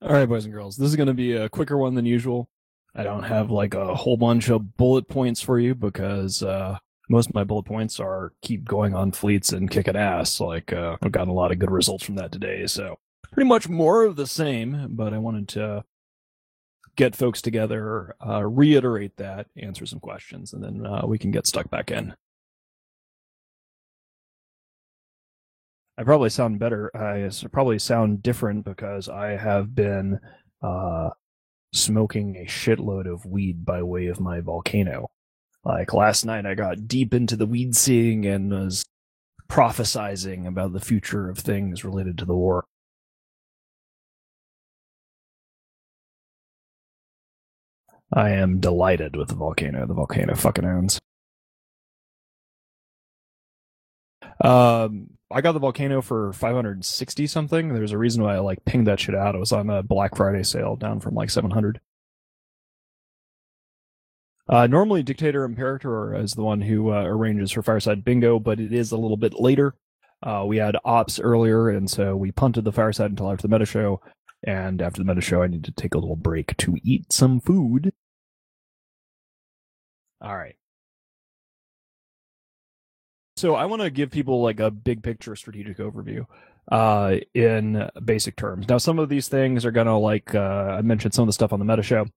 All right, boys and girls, this is going to be a quicker one than usual. I don't have like a whole bunch of bullet points for you because most of my bullet points are keep going on fleets and kicking ass. I've gotten a lot of good results from that today, so pretty much more of the same. But I wanted to get folks together, reiterate that, answer some questions, and then we can get stuck back in. I probably sound better. I probably sound different because I have been smoking a shitload of weed by way of my volcano. Like last night, I got deep into the weed seeing and was prophesizing about the future of things related to the war. I am delighted with the volcano. The volcano fucking owns. I got the volcano for 560 something. There's a reason why I like pinged that shit out. It was on a Black Friday sale down from like 700. Normally, Dictator Imperator is the one who arranges for Fireside Bingo, but it is a little bit later. We had ops earlier, and so we punted the Fireside until after the meta show. And after the meta show, I need to take a little break to eat some food. All right. So I want to give people like a big picture strategic overview in basic terms. Now, some of these things are going to like, I mentioned some of the stuff on the meta show.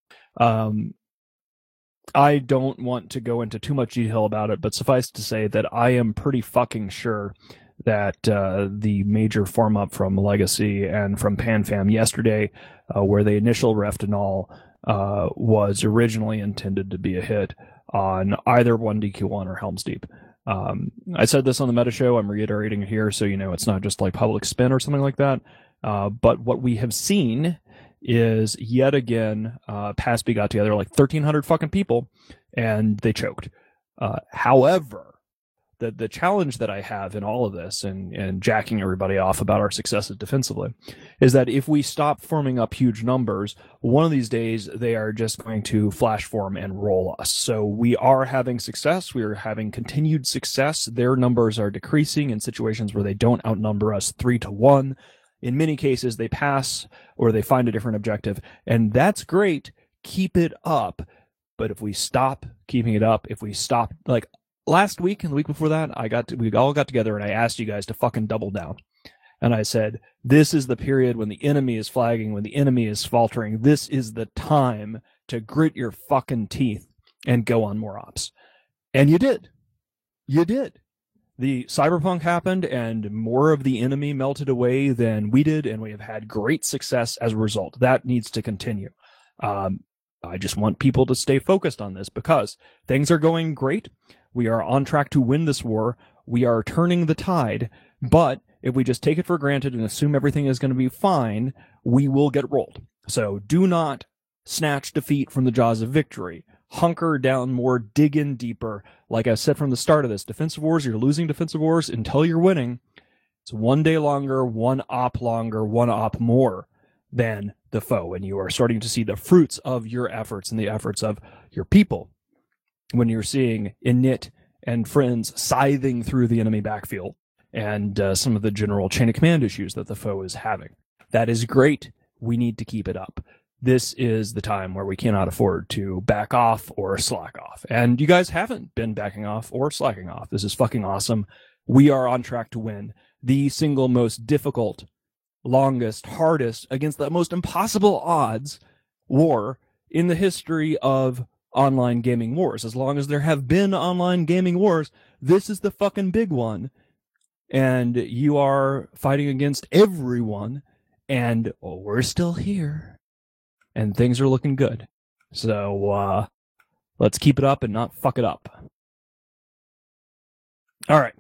I don't want to go into too much detail about it, but suffice to say that I am pretty fucking sure that the major form up from Legacy and from PanFam yesterday, where the initial Reftinol was originally intended to be a hit on either 1DQ1 or Helm's Deep. I said this on the meta show. I'm reiterating it here, so you know it's not just like public spin or something like that. But what we have seen is yet again, PASB got together like 1,300 fucking people, and they choked. However, the challenge that I have in all of this and jacking everybody off about our successes defensively is that if we stop forming up huge numbers, one of these days they are just going to flash form and roll us. So we are having success. We are having continued success. Their numbers are decreasing in situations where they don't outnumber us 3-1. In many cases, they pass or they find a different objective, and that's great. Keep it up. But if we stop keeping it up, if we stop, like last week and the week before that, we all got together and I asked you guys to fucking double down. And I said, this is the period when the enemy is flagging, when the enemy is faltering. This is the time to grit your fucking teeth and go on more ops. And you did. You did. The Cyberpunk happened and more of the enemy melted away than we did, and we have had great success as a result. That needs to continue. I just want people to stay focused on this because things are going great. We are on track to win this war. We are turning the tide, but if we just take it for granted and assume everything is going to be fine, we will get rolled. So do not snatch defeat from the jaws of victory. Hunker down more, dig in deeper. Like I said from the start of this, defensive wars, you're losing defensive wars until you're winning. It's one day longer, one op longer, one op more than the foe. And you are starting to see the fruits of your efforts and the efforts of your people when you're seeing Init and friends scything through the enemy backfield and some of the general chain of command issues that the foe is having. That is great. We need to keep it up. This is the time where we cannot afford to back off or slack off. And you guys haven't been backing off or slacking off. This is fucking awesome. We are on track to win the single most difficult, longest, hardest, against the most impossible odds war in the history of online gaming wars. As long as there have been online gaming wars, this is the fucking big one. And you are fighting against everyone, and we're still here. And things are looking good. So let's keep it up and not fuck it up. All right.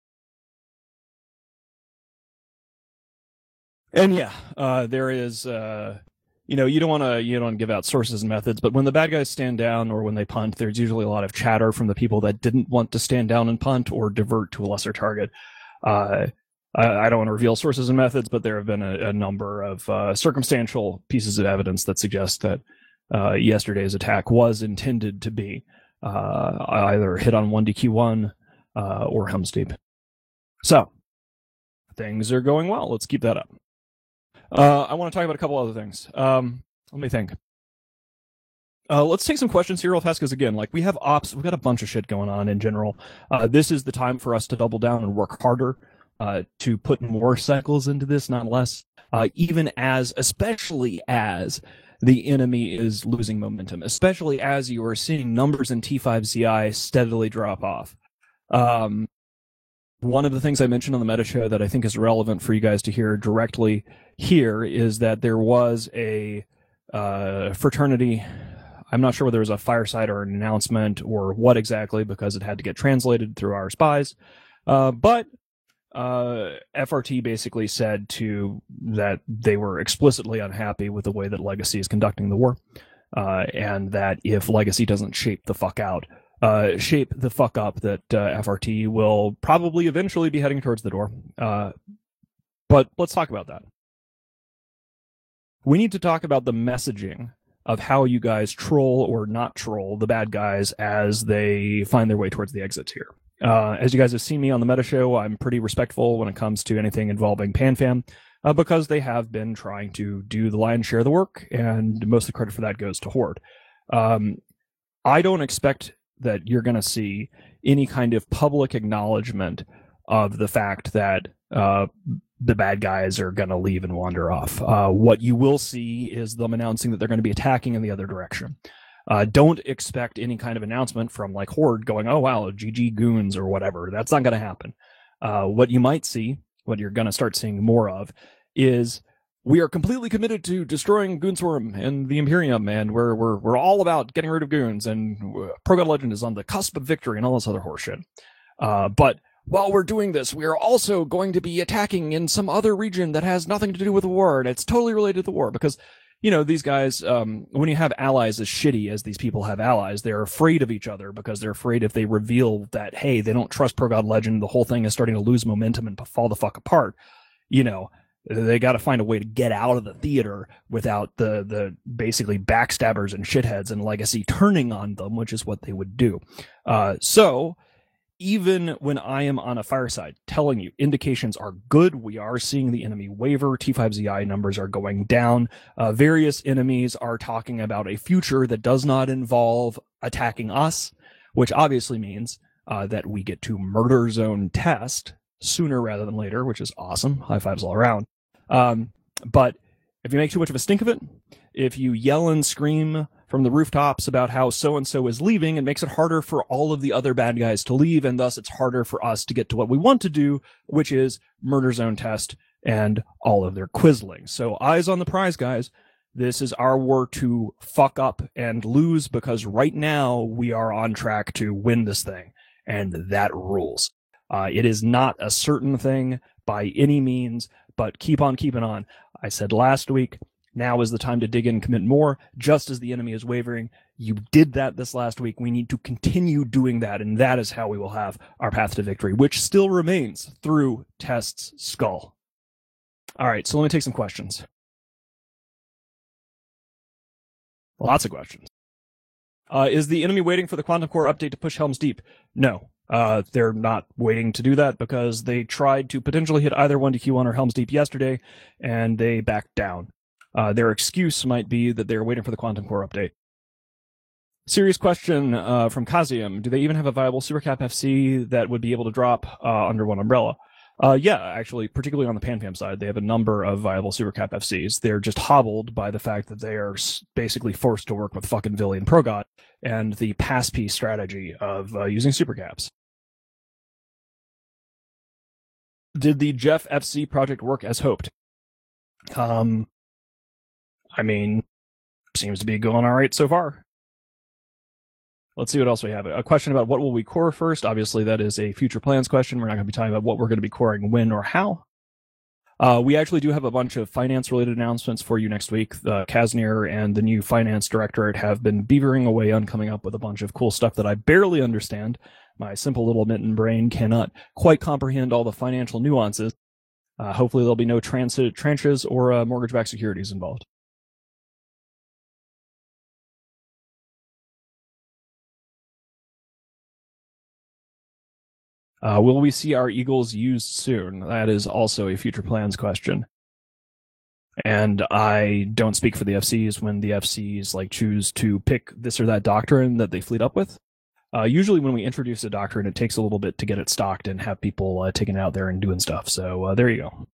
And yeah, there is, you don't want to give out sources and methods, but when the bad guys stand down or when they punt, there's usually a lot of chatter from the people that didn't want to stand down and punt or divert to a lesser target. I don't want to reveal sources and methods, but there have been a number of circumstantial pieces of evidence that suggest that yesterday's attack was intended to be either hit on 1DQ1 or Helm's Deep. So things are going well. Let's keep that up. I want to talk about a couple other things. Let me think. Let's take some questions here real fast because again, like we have ops, we've got a bunch of shit going on in general. This is the time for us to double down and work harder to put more cycles into this, not less. Especially as the enemy is losing momentum, especially as you are seeing numbers in T5ZI steadily drop off. One of the things I mentioned on the meta show that I think is relevant for you guys to hear directly here is that there was a fraternity. I'm not sure whether it was a fireside or an announcement or what exactly, because it had to get translated through our spies. But FRT basically said that they were explicitly unhappy with the way that Legacy is conducting the war, and that if Legacy doesn't shape the fuck up, that FRT will probably eventually be heading towards the door. But let's talk about that. We need to talk about the messaging of how you guys troll or not troll the bad guys as they find their way towards the exits here. As you guys have seen me on the meta show, I'm pretty respectful when it comes to anything involving PanFam, because they have been trying to do the lion's share of the work, and most of the credit for that goes to Horde. I don't expect that you're going to see any kind of public acknowledgement of the fact that the bad guys are going to leave and wander off. What you will see is them announcing that they're going to be attacking in the other direction. Don't expect any kind of announcement from like Horde going, oh, wow, GG goons or whatever. That's not going to happen. What you might see, what you're going to start seeing more of, is we are completely committed to destroying Goonswarm and the Imperium, and we're all about getting rid of goons, and Pro God Legend is on the cusp of victory and all this other horseshit. But while we're doing this, we are also going to be attacking in some other region that has nothing to do with the war, and it's totally related to the war, because these guys, when you have allies as shitty as these people have allies, they're afraid of each other because they're afraid if they reveal that, hey, they don't trust Pro God Legend, the whole thing is starting to lose momentum and fall the fuck apart. They got to find a way to get out of the theater without the basically backstabbers and shitheads and Legacy turning on them, which is what they would do. So even when I am on a fireside telling you indications are good, we are seeing the enemy waver, T5ZI numbers are going down, various enemies are talking about a future that does not involve attacking us, which obviously means that we get to murder zone test sooner rather than later, which is awesome. High fives all around. But if you make too much of a stink of it, if you yell and scream from the rooftops about how so-and-so is leaving, it makes it harder for all of the other bad guys to leave, and thus it's harder for us to get to what we want to do, which is murder zone test and all of their Quisling. So eyes on the prize, guys. This is our war to fuck up and lose, because right now we are on track to win this thing, and that rules. It is not a certain thing by any means, but keep on keeping on. I said last week, now is the time to dig in and commit more, just as the enemy is wavering. You did that this last week. We need to continue doing that, and that is how we will have our path to victory, which still remains through Test's skull. All right, so let me take some questions. Lots of questions. Is the enemy waiting for the Quantum Core update to push Helm's Deep? No. They're not waiting to do that because they tried to potentially hit either 1DQ1 or Helm's Deep yesterday, and they backed down. Their excuse might be that they're waiting for the Quantum Core update. Serious question from Kazium. Do they even have a viable Supercap FC that would be able to drop under one umbrella? Yeah, actually, particularly on the PanFam side, they have a number of viable Supercap FCs. They're just hobbled by the fact that they are basically forced to work with fucking Villy and Progot and the pass-P strategy of using Supercaps. Did the Jeff FC project work as hoped? I mean, seems to be going all right so far. Let's see what else we have. A question about what will we core first. Obviously, that is a future plans question. We're not going to be talking about what we're going to be coring when or how. We actually do have a bunch of finance-related announcements for you next week. Kazmir and the new finance directorate have been beavering away on coming up with a bunch of cool stuff that I barely understand. My simple little mitten brain cannot quite comprehend all the financial nuances. Hopefully there'll be no tranches or mortgage-backed securities involved. Will we see our Eagles used soon? That is also a future plans question. And I don't speak for the FCs when the FCs like choose to pick this or that doctrine that they fleet up with. Usually, when we introduce a doctrine, it takes a little bit to get it stocked and have people taking it out there and doing stuff. So there you go.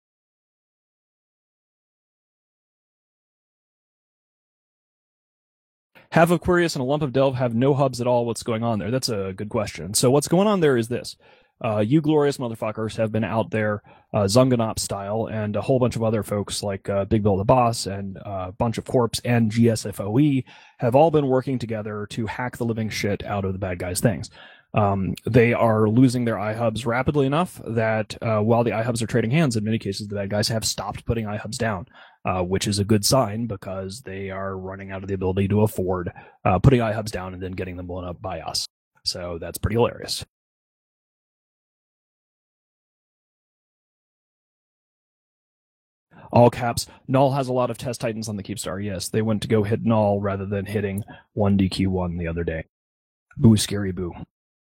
Have Aquarius and a lump of Delve have no hubs at all. What's going on there? That's a good question. So what's going on there is this. You glorious motherfuckers have been out there, Zunganop style, and a whole bunch of other folks like Big Bill the Boss and a bunch of Corps and GSFOE have all been working together to hack the living shit out of the bad guys' things. They are losing their iHubs rapidly enough that while the iHubs are trading hands, in many cases, the bad guys have stopped putting iHubs down, which is a good sign because they are running out of the ability to afford putting iHubs down and then getting them blown up by us. So that's pretty hilarious. All caps. Null has a lot of test titans on the Keepstar. Yes, they went to go hit Null rather than hitting 1DQ1 the other day. Boo, scary boo.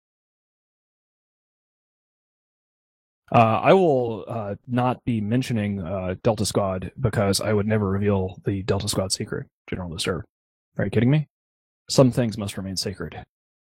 I will not be mentioning Delta Squad because I would never reveal the Delta Squad secret, General Lucerne. Are you kidding me? Some things must remain sacred.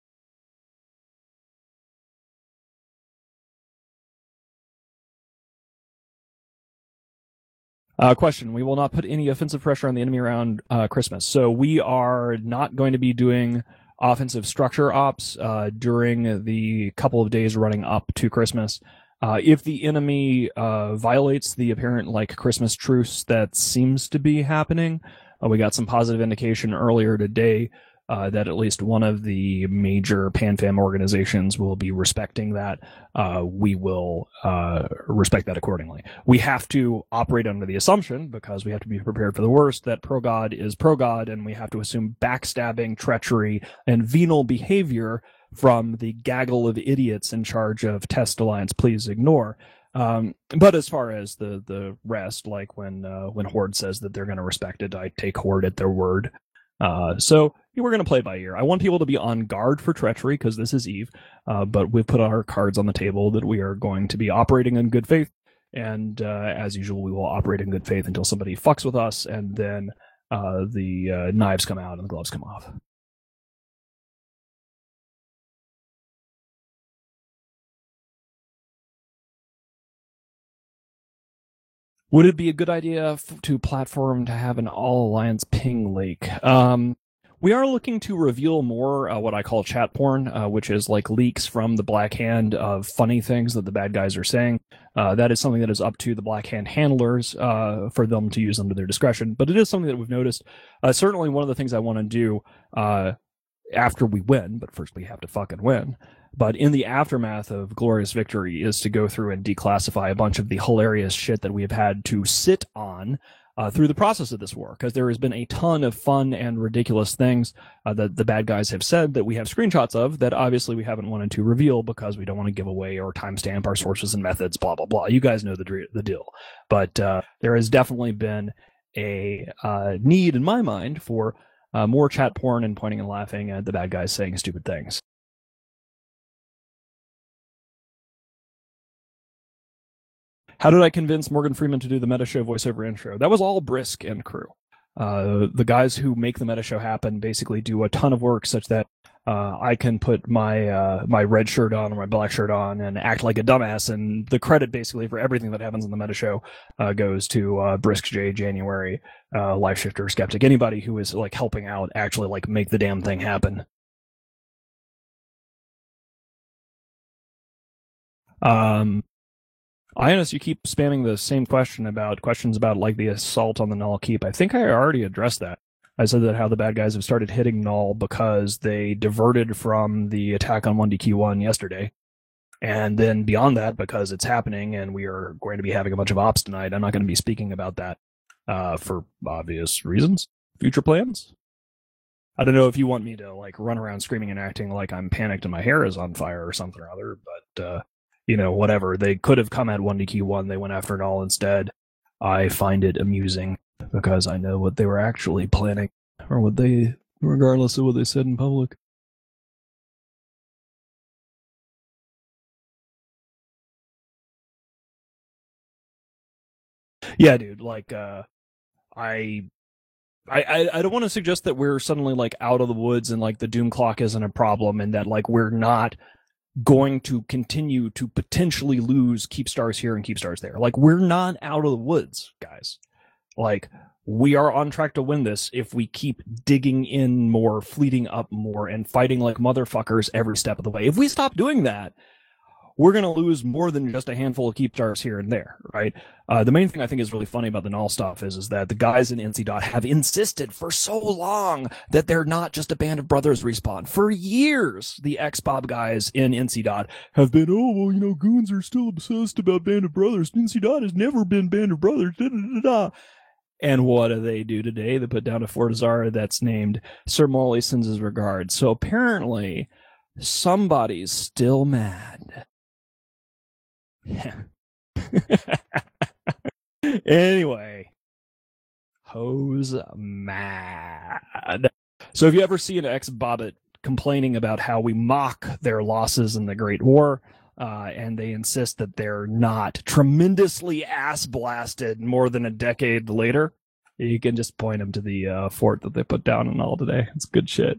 Question. We will not put any offensive pressure on the enemy around Christmas. So we are not going to be doing offensive structure ops during the couple of days running up to Christmas. If the enemy violates the apparent like Christmas truce that seems to be happening, we got some positive indication earlier today that at least one of the major PanFam organizations will be respecting that. We will respect that accordingly. We have to operate under the assumption, because we have to be prepared for the worst, that pro-God is pro-God, and we have to assume backstabbing, treachery, and venal behavior from the gaggle of idiots in charge of Test Alliance. Please ignore. But as far as the rest, like when Horde says that they're going to respect it, I take Horde at their word. So we're going to play by ear. I want people to be on guard for treachery because this is Eve, but we've put our cards on the table that we are going to be operating in good faith. And as usual, we will operate in good faith until somebody fucks with us, and then the knives come out and the gloves come off. Would it be a good idea to platform to have an all alliance ping lake? We are looking to reveal more what I call chat porn, which is like leaks from the Black Hand of funny things that the bad guys are saying. That is something that is up to the Black Hand handlers for them to use under their discretion. But it is something that we've noticed. Certainly, one of the things I want to do after we win, but first we have to fucking win. But in the aftermath of glorious victory is to go through and declassify a bunch of the hilarious shit that we have had to sit on through the process of this war, because there has been a ton of fun and ridiculous things that the bad guys have said that we have screenshots of that obviously we haven't wanted to reveal because we don't want to give away or timestamp our sources and methods, blah, blah, blah. You guys know the deal. But there has definitely been a need in my mind for more chat porn and pointing and laughing at the bad guys saying stupid things. How did I convince Morgan Freeman to do the Meta Show voiceover intro? That was all Brisk and crew. The guys who make the Meta Show happen basically do a ton of work such that I can put my red shirt on or my black shirt on and act like a dumbass, and the credit basically for everything that happens on the Meta Show goes to Brisk J, January, Life Shifter, Skeptic, anybody who is like helping out actually like make the damn thing happen. Ionis, you keep spamming the same questions about like the assault on the Null Keep. I think I already addressed that. I said that how the bad guys have started hitting Null because they diverted from the attack on 1DQ1 yesterday. And then beyond that, because it's happening and we are going to be having a bunch of ops tonight, I'm not going to be speaking about that for obvious reasons. Future plans? I don't know if you want me to like run around screaming and acting like I'm panicked and my hair is on fire or something or other, but whatever. They could have come at 1DQ1. They went after it all instead. I find it amusing because I know what they were actually planning, or what they, regardless of what they said in public. Yeah, dude. Like, I don't want to suggest that we're suddenly like out of the woods and like the doom clock isn't a problem and that like we're not going to continue to potentially lose keep stars here and keep stars there. Like we're not out of the woods, guys. Like we are on track to win this if we keep digging in more, fleeting up more, and fighting like motherfuckers every step of the way. If we stop doing that, we're going to lose more than just a handful of keep stars here and there, right? The main thing I think is really funny about the null stuff is that the guys in NC. Have insisted for so long that they're not just a Band of Brothers respawn. For years, the ex-Bob guys in NC. Have been, oh, well, you know, goons are still obsessed about Band of Brothers. NC. Has never been Band of Brothers. Da, da, da, da. And what do they do today? They put down a Fortizar that's named Sir Molly sends his regards. So apparently, somebody's still mad. Anyway, who's mad? So if you ever see an ex-Bobbit complaining about how we mock their losses in the Great War, and they insist that they're not tremendously ass-blasted more than a decade later, you can just point them to the fort that they put down and all today. It's good shit.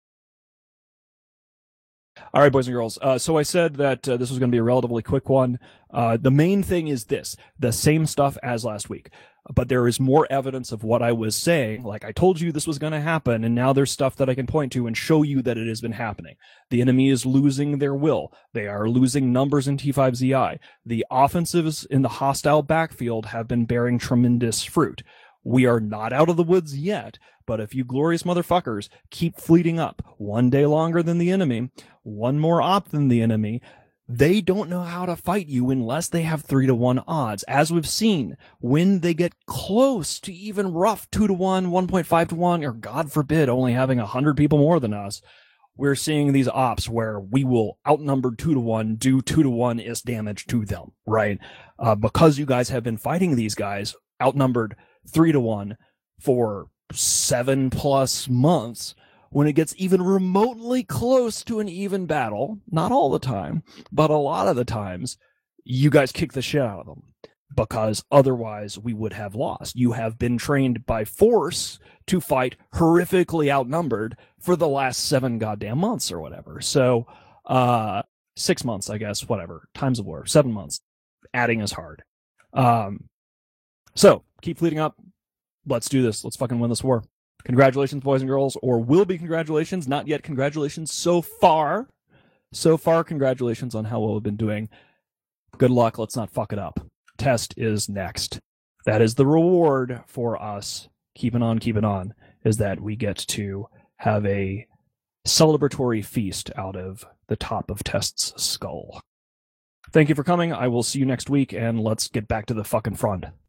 All right, boys and girls. So I said that this was going to be a relatively quick one. The main thing is this, the same stuff as last week, but there is more evidence of what I was saying. Like I told you this was going to happen, and now there's stuff that I can point to and show you that it has been happening. The enemy is losing their will. They are losing numbers in T5ZI. The offensives in the hostile backfield have been bearing tremendous fruit. We are not out of the woods yet, but if you glorious motherfuckers keep fleeting up one day longer than the enemy, one more op than the enemy, they don't know how to fight you unless they have 3-to-1 odds. As we've seen, when they get close to even rough 2-to-1, 1.5-to-1, or God forbid, only having 100 people more than us, we're seeing these ops where we will outnumber 2-to-1, do 2-to-1 damage to them, right? Because you guys have been fighting these guys outnumbered 3-to-1 for 7+ months, when it gets even remotely close to an even battle, not all the time, but a lot of the times, you guys kick the shit out of them because otherwise we would have lost. You have been trained by force to fight horrifically outnumbered for the last 7 goddamn months or whatever. So 6 months, I guess, whatever, times of war, 7 months. Adding is hard. So keep fleeting up. Let's do this. Let's fucking win this war. Congratulations, boys and girls, or will be congratulations. Not yet congratulations so far. So far, congratulations on how well we've been doing. Good luck. Let's not fuck it up. Test is next. That is the reward for us keeping on, is that we get to have a celebratory feast out of the top of Test's skull. Thank you for coming. I will see you next week, and let's get back to the fucking front.